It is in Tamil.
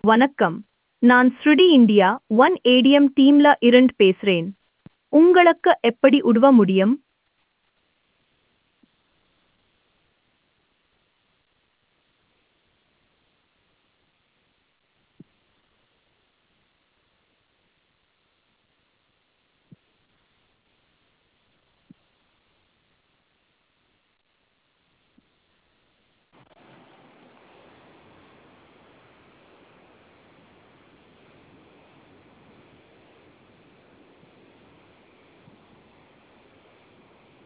வணக்கம். நான் ஸ்ருடி இந்தியா ஒன் ஏடிஎம் டீம்ல இருந்து பேசுறேன். உங்களுக்கு எப்படி உதவ முடியும்?